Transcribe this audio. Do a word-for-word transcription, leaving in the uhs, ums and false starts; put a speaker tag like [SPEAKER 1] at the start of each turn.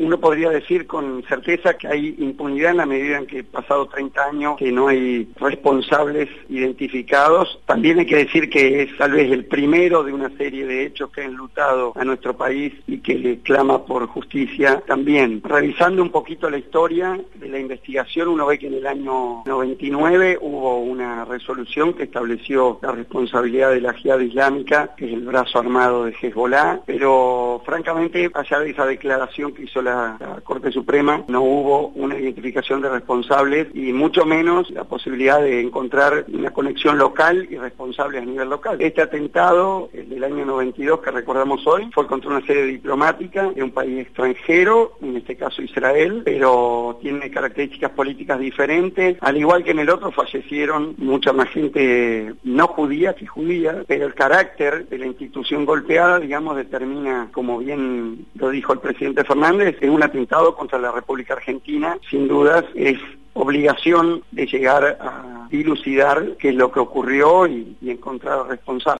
[SPEAKER 1] uno podría decir con certeza que hay impunidad en la medida en que pasado treinta años que no hay responsables identificados. También hay que decir que es tal vez el primero de una serie de hechos que han enlutado a nuestro país y que clama por justicia también. Revisando un poquito la historia de la investigación, uno ve que en el año noventa y nueve hubo una resolución que estableció la responsabilidad de la Jihad Islámica, que es el brazo armado de Hezbollah, pero francamente, allá de esa declaración que hizo la, la Corte Suprema, no hubo una identificación de responsables y mucho menos la posibilidad de encontrar una conexión local y responsables a nivel local. Este atentado, el del año noventa y dos que recordamos hoy, fue contra una sede diplomática de un país extranjero, en este caso Israel, pero tiene características políticas diferentes. Al igual que en el otro, fallecieron mucha más gente no judía que judía, pero el carácter de la institución golpeada, digamos, determina, como bien lo dijo el presidente Fernández, es un atentado contra la República Argentina. Sin dudas es obligación de llegar a dilucidar qué es lo que ocurrió y, y encontrar responsables.